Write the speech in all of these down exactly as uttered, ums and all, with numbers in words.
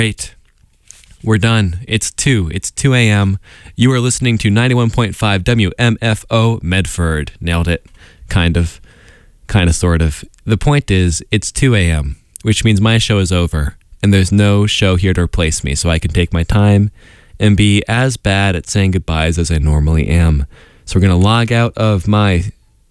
Great. We're done. It's two. It's two a.m. You are listening to ninety-one point five W M F O Medford. Nailed it. Kind of. Kind of, sort of. The point is, it's two a.m., which means my show is over, and there's no show here to replace me, so I can take my time and be as bad at saying goodbyes as I normally am. So we're going to log out of my...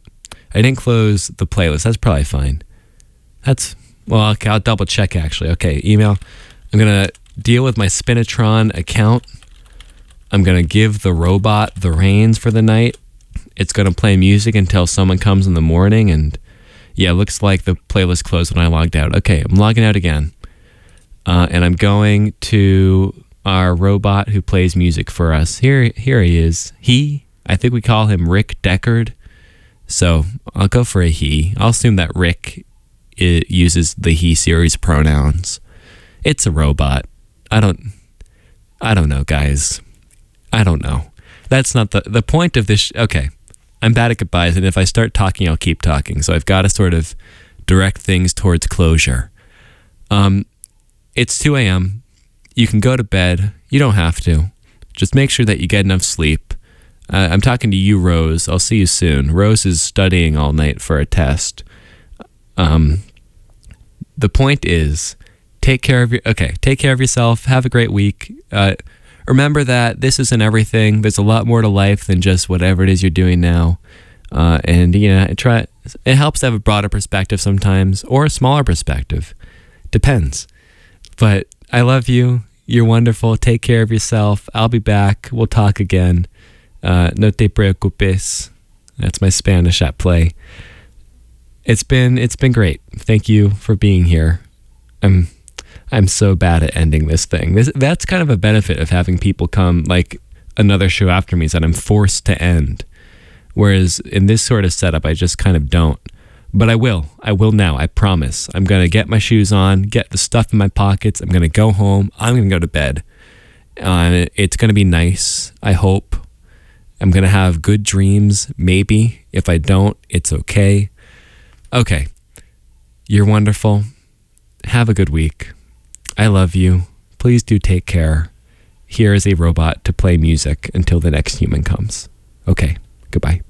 I didn't close the playlist. That's probably fine. That's... Well, okay, I'll double check, actually. Okay, email. I'm going to deal with my Spinatron account. I'm going to give the robot the reins for the night. It's going to play music until someone comes in the morning, and yeah, it looks like the playlist closed when I logged out. Okay, I'm logging out again. Uh, and I'm going to our robot who plays music for us. Here, here he is. He, I think we call him Rick Deckard. So I'll go for a he. I'll assume that Rick it uses the he series pronouns. It's a robot. I don't, I don't know, guys. I don't know. That's not the, the point of this. Sh- okay. I'm bad at goodbyes, and if I start talking, I'll keep talking. So I've got to sort of direct things towards closure. Um, it's two a.m. You can go to bed. You don't have to. Just make sure that you get enough sleep. Uh, I'm talking to you, Rose. I'll see you soon. Rose is studying all night for a test. Um, the point is, take care of your. Okay, take care of yourself. Have a great week. Uh, remember that this isn't everything. There's a lot more to life than just whatever it is you're doing now. Uh, and you know, try. It helps to have a broader perspective sometimes, or a smaller perspective. Depends. But I love you. You're wonderful. Take care of yourself. I'll be back. We'll talk again. Uh, no te preocupes. That's my Spanish at play. It's been it's been great. Thank you for being here. I'm I'm so bad at ending this thing. This, that's kind of a benefit of having people come, like another show after me, is that I'm forced to end. Whereas in this sort of setup, I just kind of don't. But I will. I will now. I promise. I'm going to get my shoes on, get the stuff in my pockets. I'm going to go home. I'm going to go to bed. Uh, it's going to be nice, I hope. I'm going to have good dreams, maybe. If I don't, it's okay. Okay. You're wonderful. Have a good week. I love you. Please do take care. Here is a robot to play music until the next human comes. Okay. Goodbye.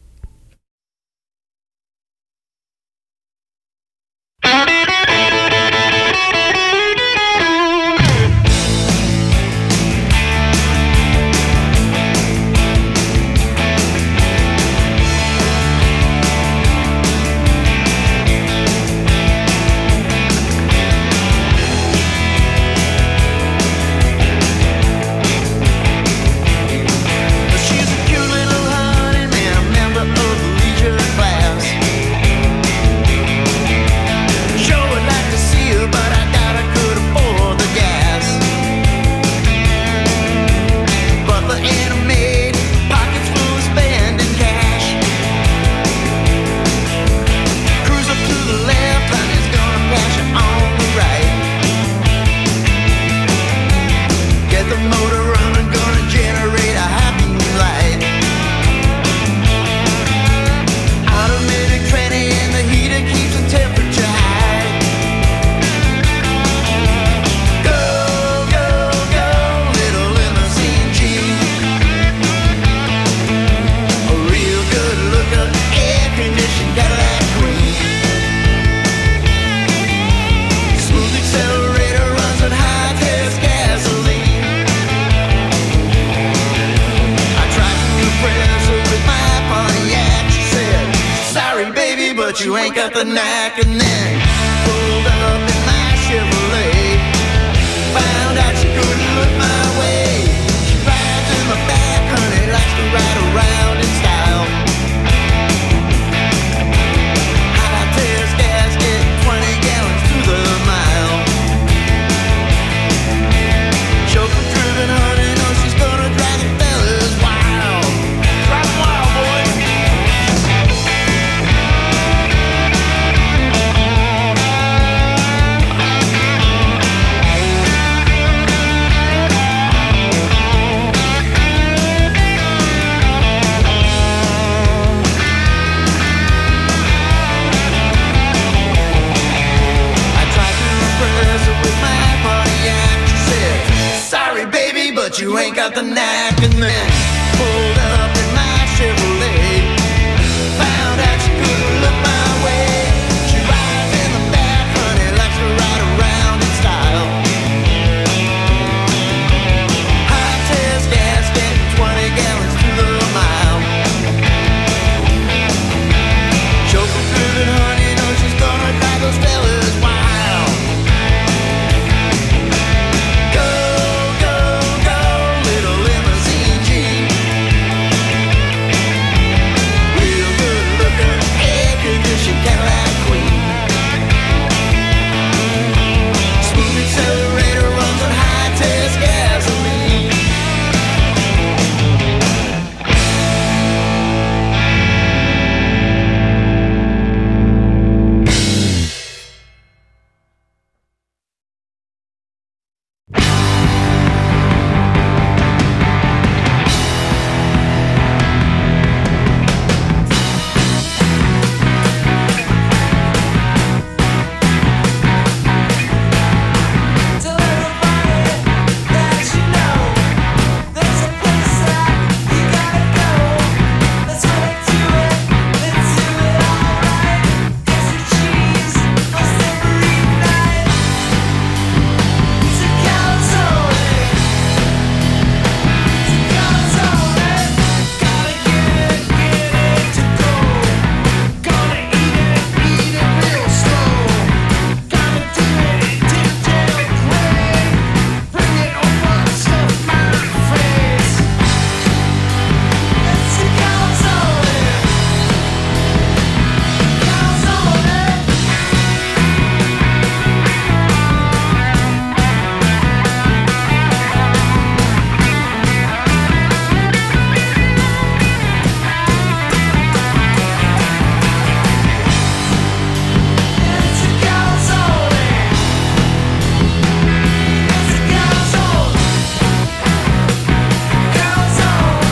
You ain't got the knack, and then pulled up in my Chevrolet. Found out she couldn't look my way. She rides in the back, honey, likes to ride around in style. High test gasket, twenty gallons to the mile. Chauffeur driven, honey, knows she's gonna drive the fellas wild. Drive 'em wild, boy. but you ain't got the knack. And then pulled up in my Chevrolet, found out she couldn't look my way. She rides in the back, honey, likes to ride around in style. High test gas, getting twenty gallons to the mile. Chauffeur driven, honey, knows she's gonna drive those fellas wild. Go, go, go, little limousine Jeep. Real good looking, air conditioned Cadillac queen. Smooth accelerator runs on high test gasoline. Tell everybody that you know there's a place that you gotta go. Let's get to it, let's do it alright. It's a cheese most every night. It's a calzone, it's a calzone. Gotta get it, get it to go. Gonna eat it, eat it real slow. Gotta do it, dip, dip, play. Bring it over, stuff my face. It's a calzone, calzone. It's a calzone, it's a calzone, calzone,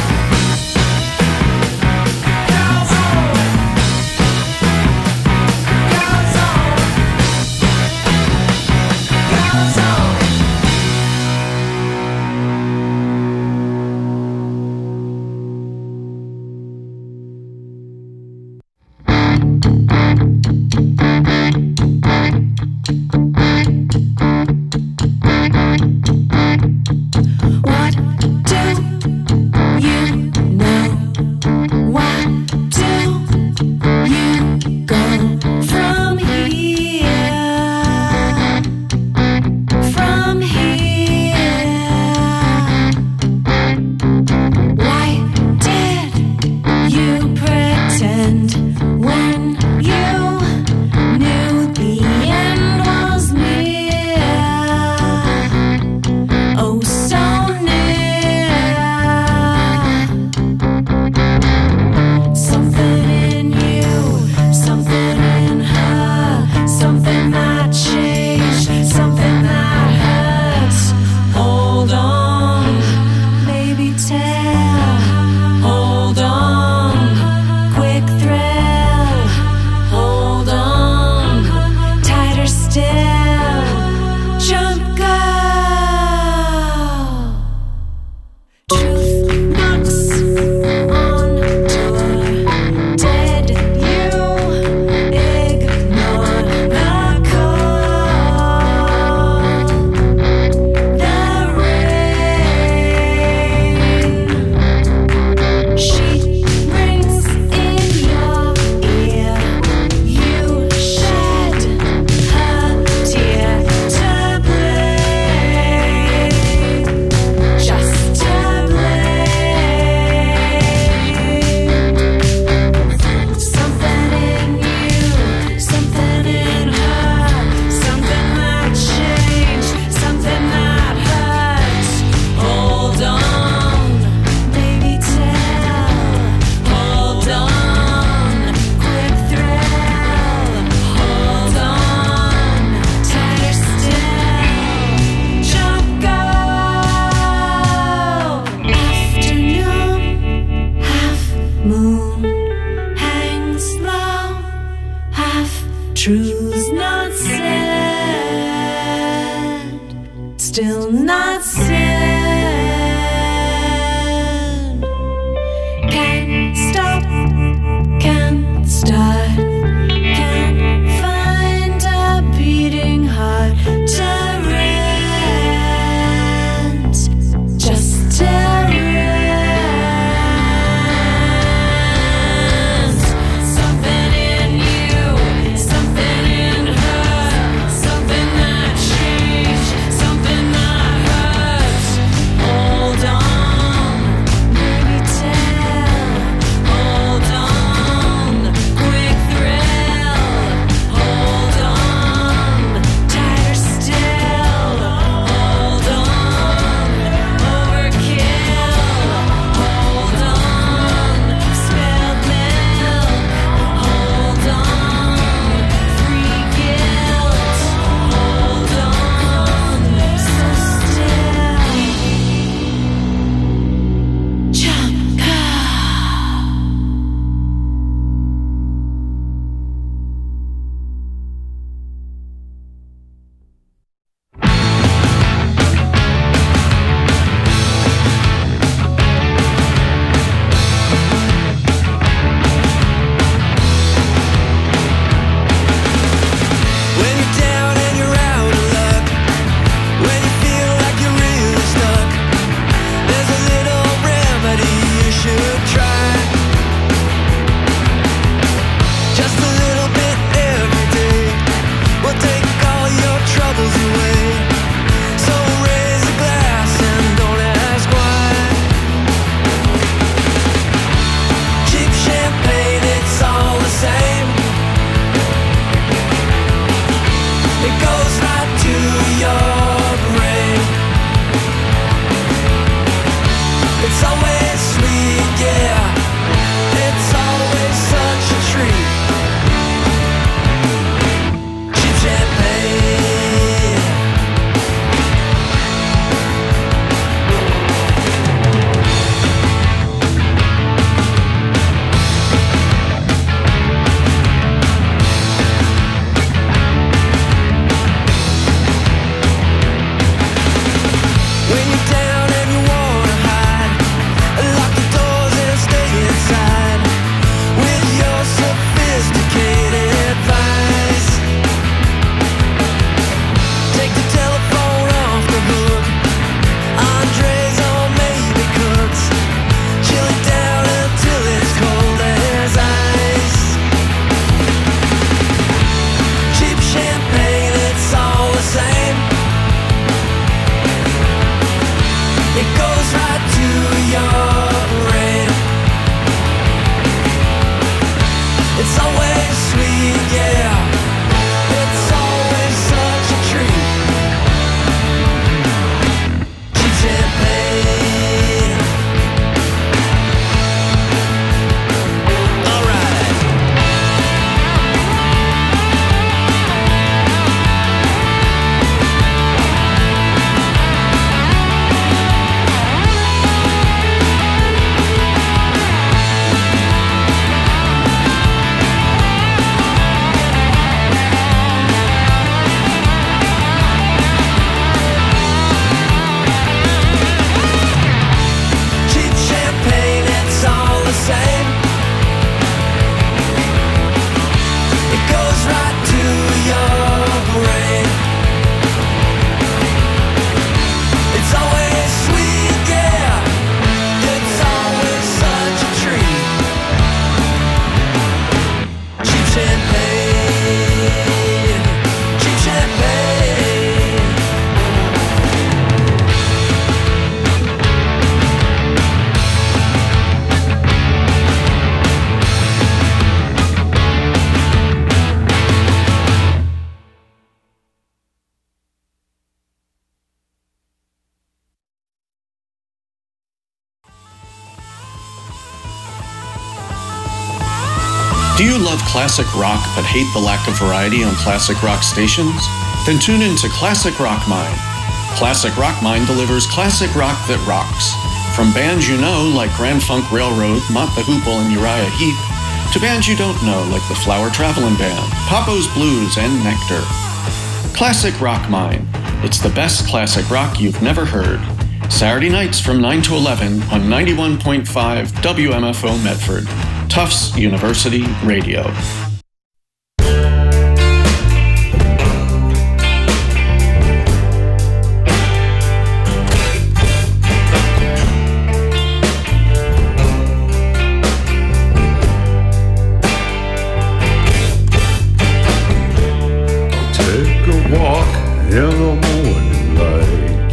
What do you know? Why do you go from here? From here? Why did you pretend when you knew the end was near? Oh, so near. Something in you, something in her, something that changed, something that hurts. Hold on, baby, tell. Hold on, quick thrill. Hold on, tighter still. Jump, go. Truth knocks on door. Did you ignore the call? The rain. She rings in your ear. You shed her tear to blame. Just to blame. Something in you, something in her, something that changed, something that hurts. Hold on, baby, tell. Hold on, quick thrill. Hold on, tighter still. Jump, go. Afternoon, half moon, hangs low, half truths not said, still not said. start. Can't find a beating heart to rent. Just to rent. Something in you, something in her, something that changed, something that hurts. Hold on, maybe tell. Hold on, quick thrill. Hold on, tighter still. Hold on, overkill. Hold on, spilled milk. Hold on, free guilt. Hold on, so still. Jump. When you're down and you're out of luck, when you feel like you're really stuck, there's a little remedy you should try. Just a little bit every day will take all your troubles away. So raise a glass and don't ask why. Cheap champagne, it's all the same. It goes right to your brain. It's always sweet, yeah. It's always such a treat. Cheap champagne. When you're down and you wanna hide, lock the doors and stay inside with your sophisticated advice. Take the telephone off the hook. Andres or maybe Cooks. Chill it down until it's cold as ice. Cheap champagne, it's all the same. It goes right to your brain. It's always sweet, yeah. It's always such a treat. Cheap champagne. All right. Cheap champagne, it's all the same. It goes right to your brain. It's always sweet, yeah. It's always such a treat. Cheap champagne. Cheap champagne. Do you love classic rock but hate the lack of variety on classic rock stations? Then tune in to Classic Rock Mine. Classic Rock Mine delivers classic rock that rocks. From bands you know like Grand Funk Railroad, Mott the Hoople, and Uriah Heep, to bands you don't know like the Flower Traveling Band, Papo's Blues, and Nectar. Classic Rock Mine. It's the best classic rock you've never heard. Saturday nights from nine to eleven on ninety-one point five W M F O Medford. Tufts University Radio. Take a walk in the morning light.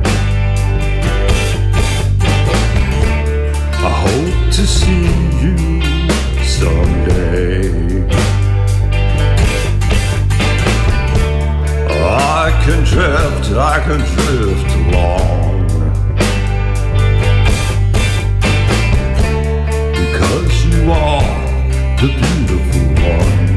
I hope to see you someday. I can drift, I can drift along, because you are the beautiful one.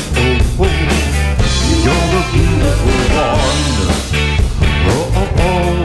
Oh, oh, oh.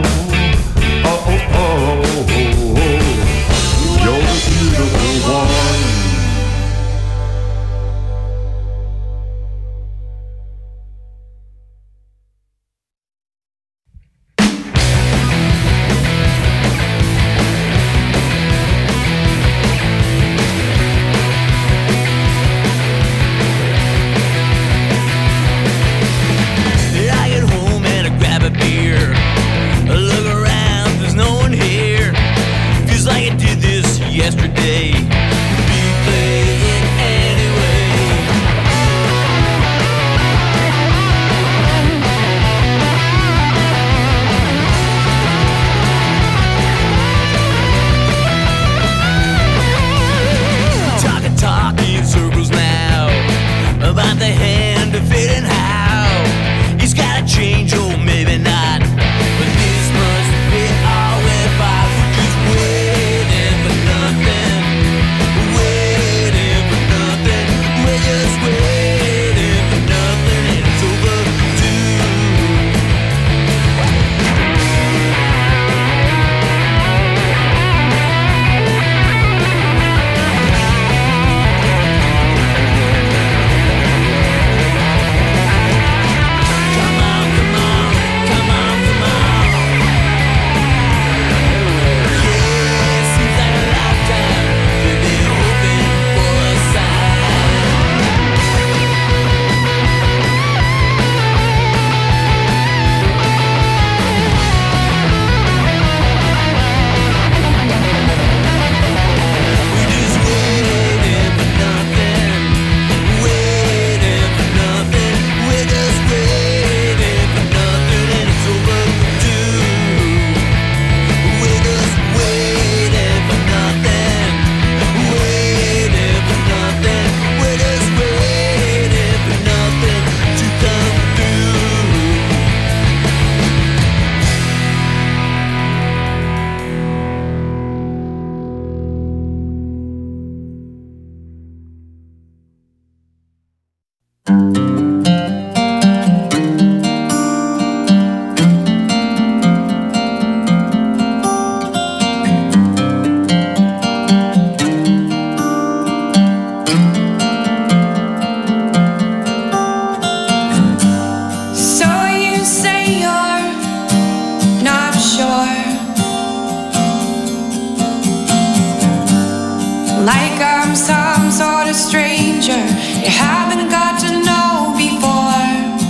like I'm some sort of stranger you haven't got to know before.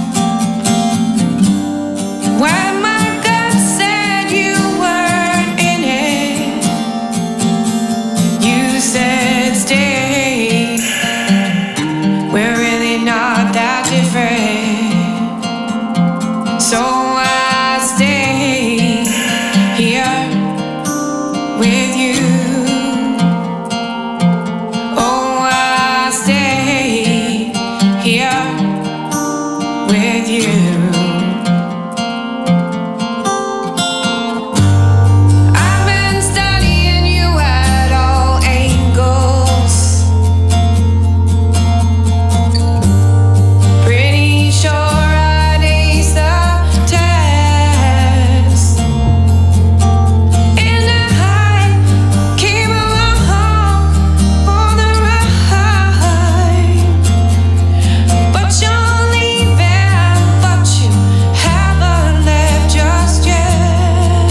When my gut said you weren't in it, you said stay. We're really not that different, so I stay here with you. Oh, I stay here with you. I've been studying you at all angles. Pretty sure I'd ace the test. And I came along for the ride. But you're leaving, but you haven't left just yet.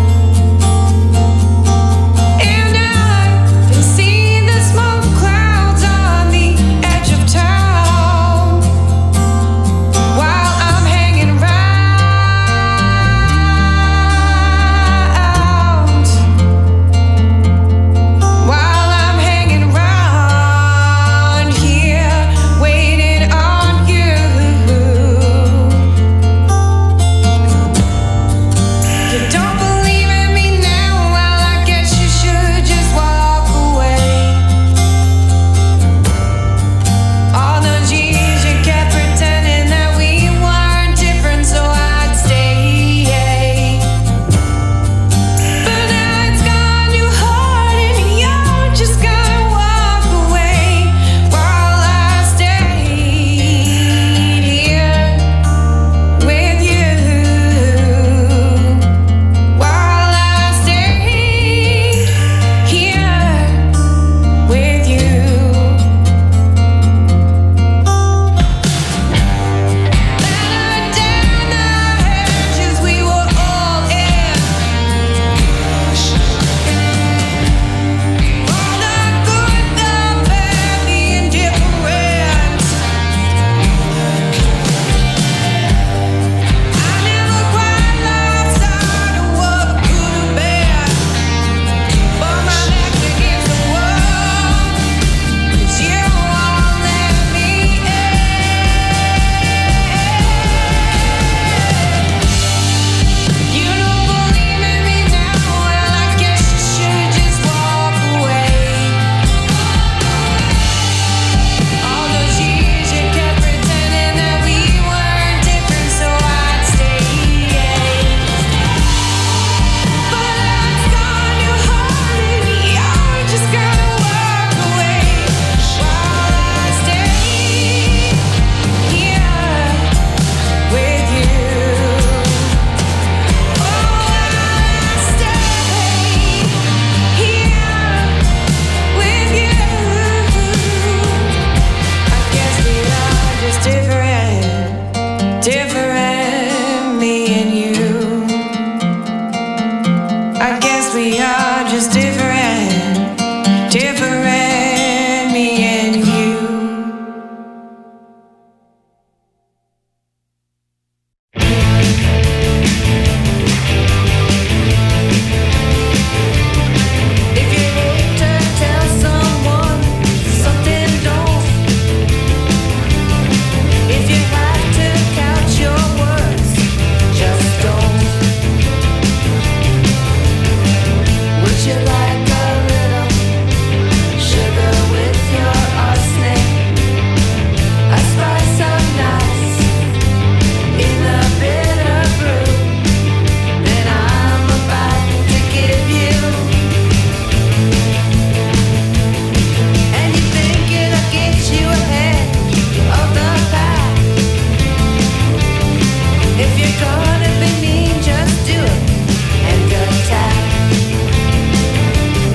And I can see the smoke clouds on the edge of town while I'm hanging round. While I'm hanging round here, waiting on you. You don't believe in me now? Well, I guess you should just walk away. All those years you kept pretending that we weren't different, so I'd stay. But now it's gone too hard and you're just gonna walk away while I stayed here with you. While I stayed here with you. Better down the hedges we were all in. All the good, the bad, the indifferent. I never quite lost sight of what could have been, but my back's against the wall, 'cause you won't let me in. You don't believe in me now? Well, I guess you should just walk away. All those years you kept pretending that we weren't different, so I'd stay. But it's gone too hard and you're just gonna walk away while I stay here with you. Oh, I stay here with you. I guess we are just different, different, me and you. I guess we are just different, different, me and you. If you hate to tell someone something, don't. If you have to count your words, just don't. Would you like a little sugar with your arsenic? A spice of nice in the bitter brew that I'm about to give you. And you think it'll get you ahead of the pack. If you're gonna be mean, just do it and attack.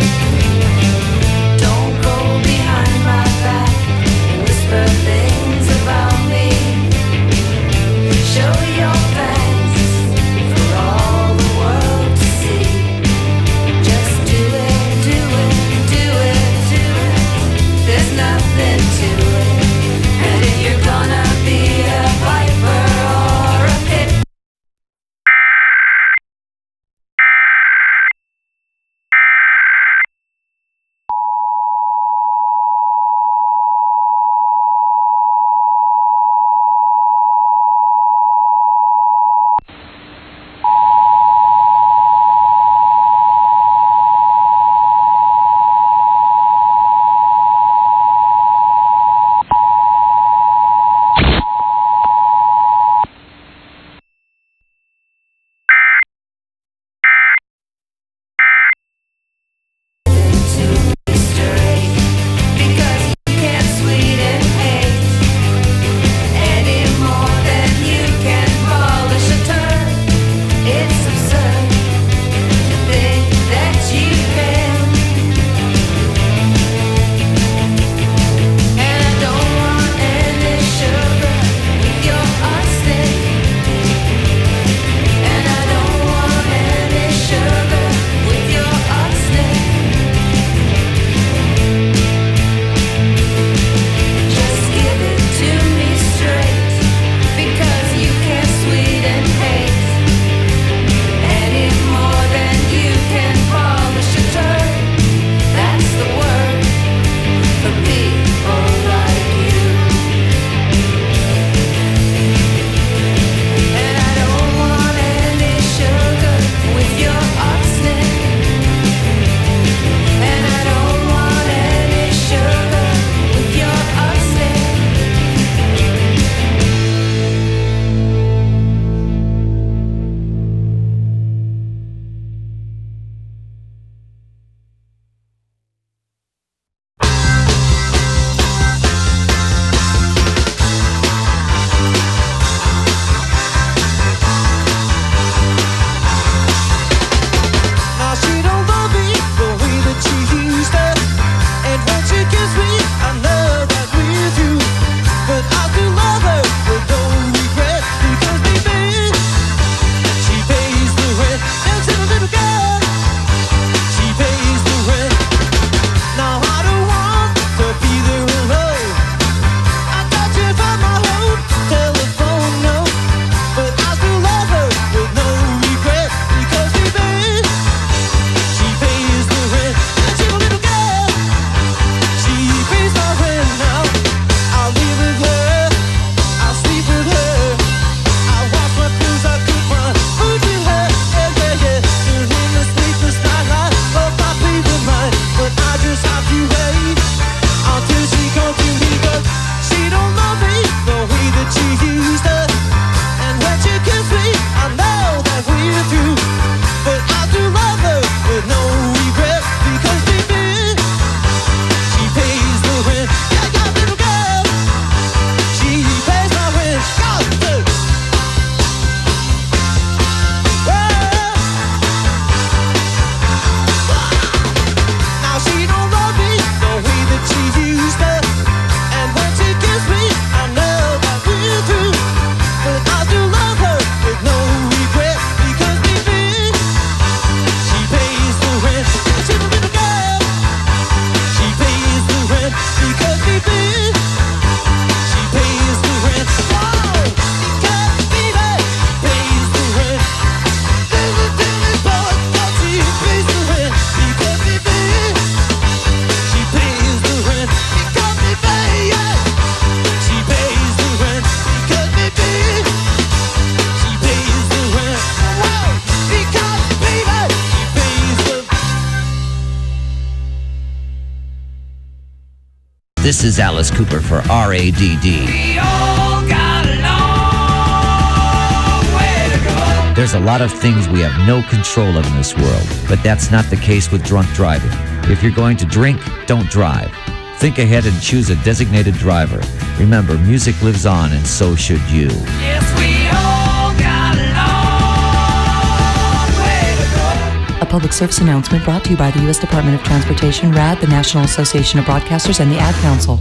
This is Alice Cooper for R A D D. We all got a long way to go. There's a lot of things we have no control of in this world, but that's not the case with drunk driving. If you're going to drink, don't drive. Think ahead and choose a designated driver. Remember, music lives on, and so should you. Yes, we all got a long way to go. A public service announcement brought to you by the U S Department of Transportation, R A D, the National Association of Broadcasters, and the Ad Council.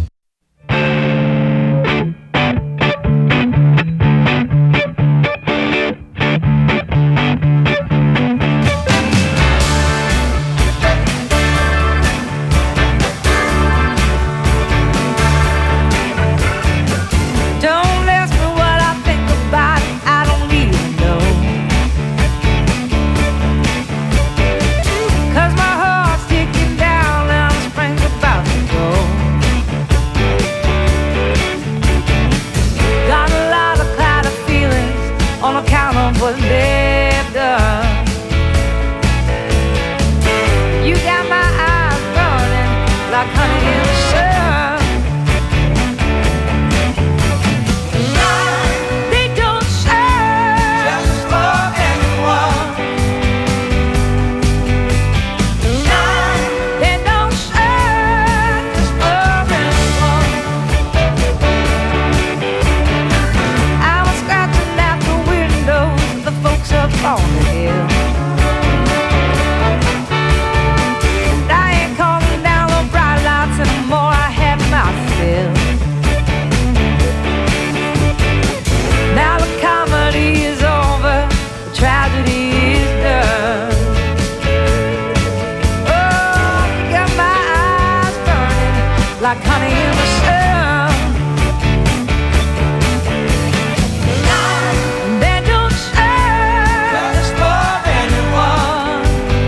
Don't ask me what I think about it, I don't even know. 'Cause my heart's ticking down and the spring's about to go. Got a lot of clouded feelings on account of what they've done. You got my eyes burning like honey in the sun. They don't shine just for anyone. They don't shine just for anyone. I was scratching at the windows of the folks up on the hill. And I ain't calling down the bright lights anymore, I had my fill. Now the comedy is over, the tragedy is done. Oh, got my eyes burning like honey in the sun. They don't shine just for anyone.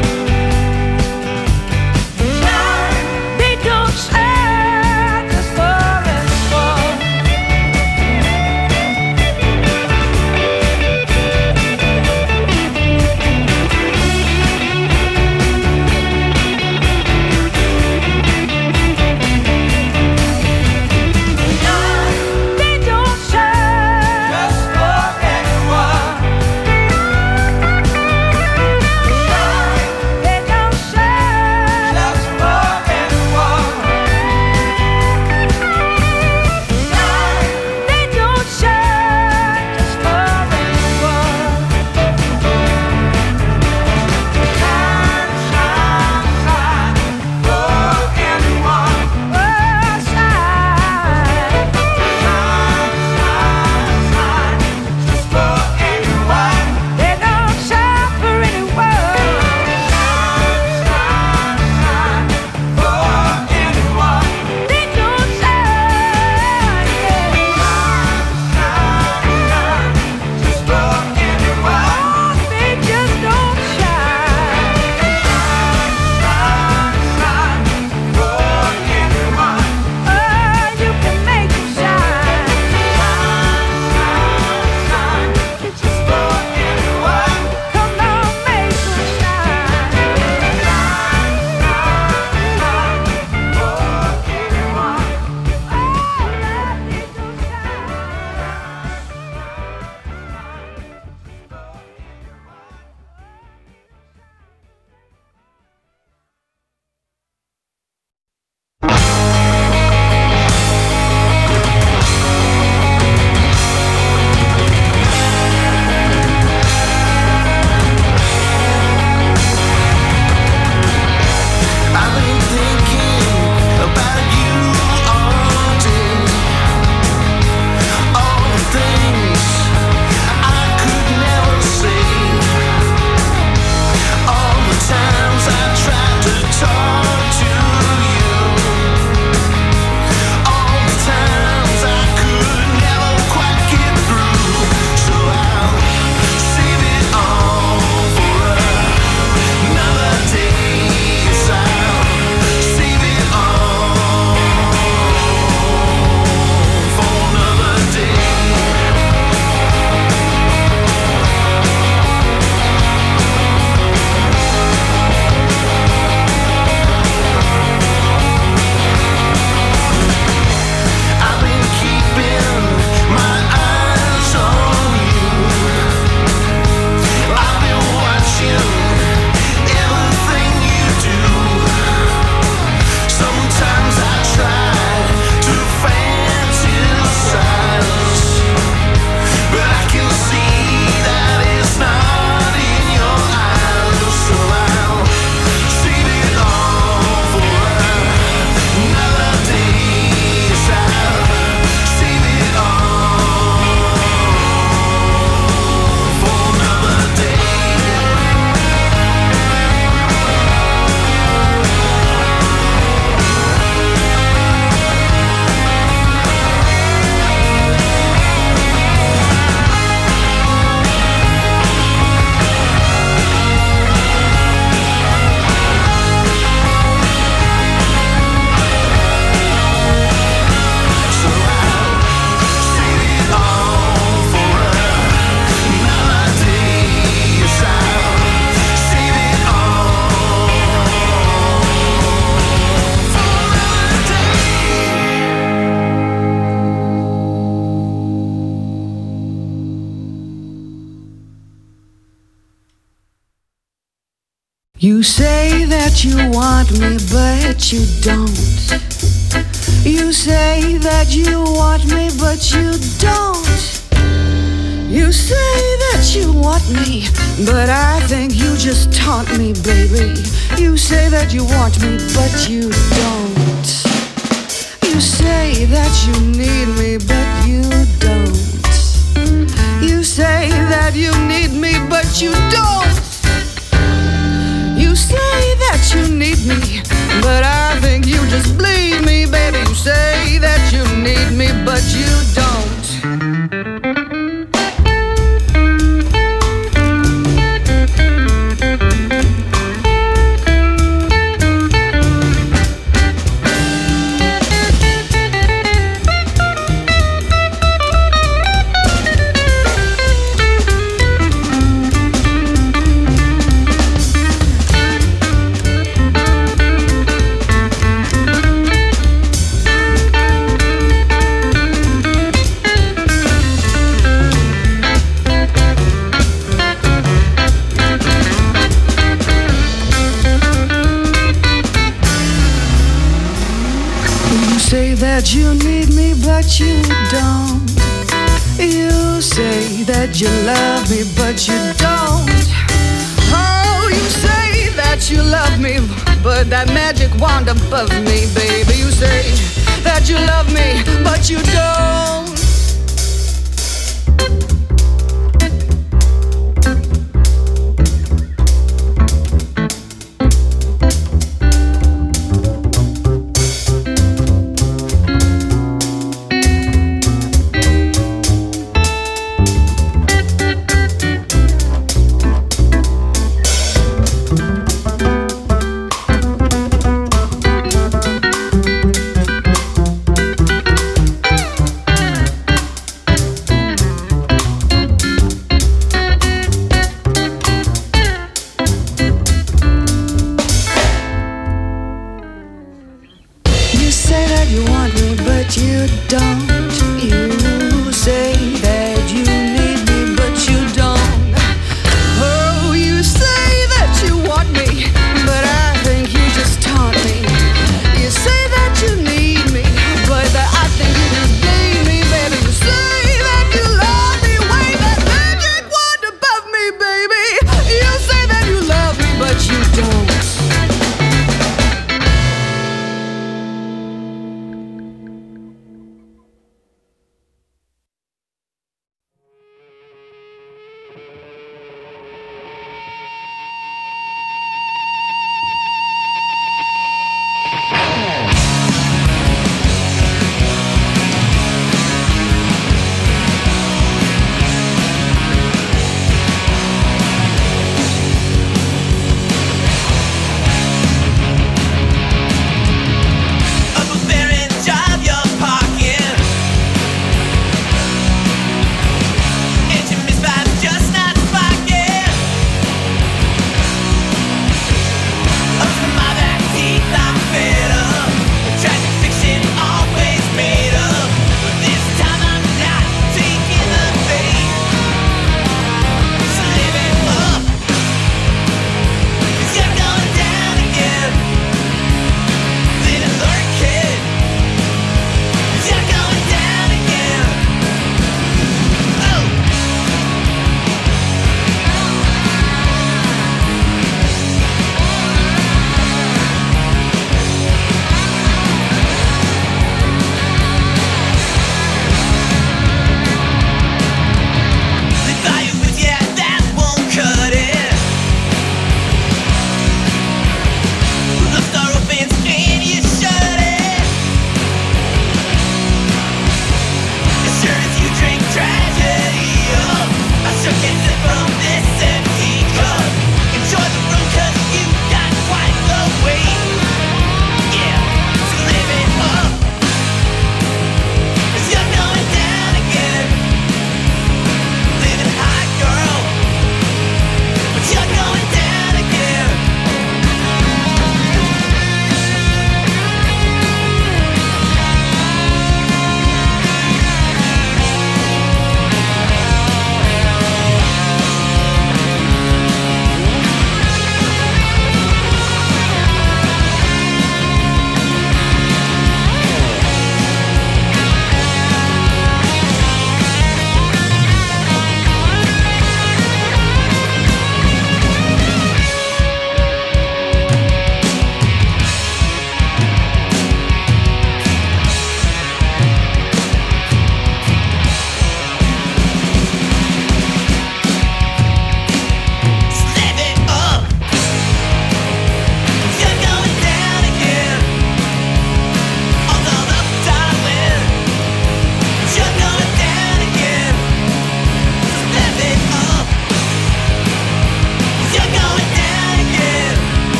They don't shine just for anyone. They don't shine just for anyone. They don't shine just for anyone. They don't shine just for anyone. Shine, shine, shine for anyone. Oh, shine, shine, shine, shine just for anyone. They don't shine for anyone. Shine, shine, shine for anyone. They don't shine, yeah. Shine, shine, shine just for anyone. Oh, they just don't shine. Shine, shine, shine for anyone. Oh, you can make them shine. Shine, shine, shine just for anyone. Come on, make them shine. Shine, shine, shine for anyone. Oh, let it go I've been thinking about you all day. All the things I could never say. All the times I tried to talk to you. All the times I could never quite get through. So I'll save it all for another day. I'll save You say that you want me, but you don't. You say that you want me, but you don't. You say that you want me, but I think you just taunt me, baby. You say that you want me, but you don't. You say that you need me, but you don't. You say that you need me, but you don't. You say that you need me, but I think you just bleed me, baby. You say that you need me, but you don't. That you need me, but you don't. You say that you love me, but you don't. Oh, you say that you love me, but that magic wand above me, baby. You say that you love me, but you don't.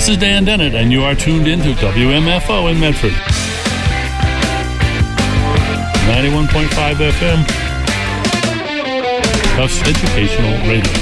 This is Dan Dennett, and you are tuned into W M F O in Medford. ninety-one point five F M. Tufts Educational Radio.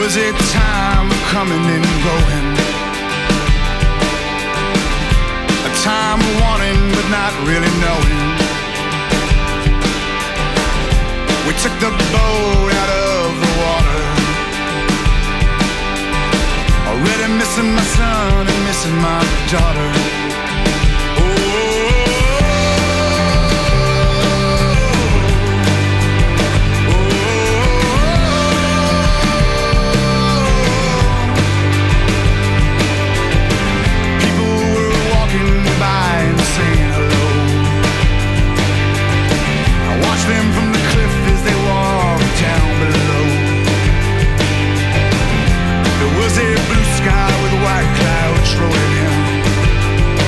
was a time of coming and going, a time of wanting but not really knowing. We took the boat out of the water, already missing my son and missing my daughter. Them from the cliff as they walk down below. There was a blue sky with white clouds rolling in.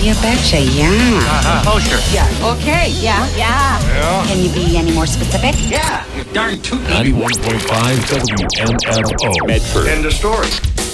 You betcha, yeah. Uh-huh. Oh, sure. Yeah. Okay, yeah. Yeah. Yeah. Can you be any more specific? Yeah. You darn tootin'. ninety-one point five W M F O. Medford. End of story.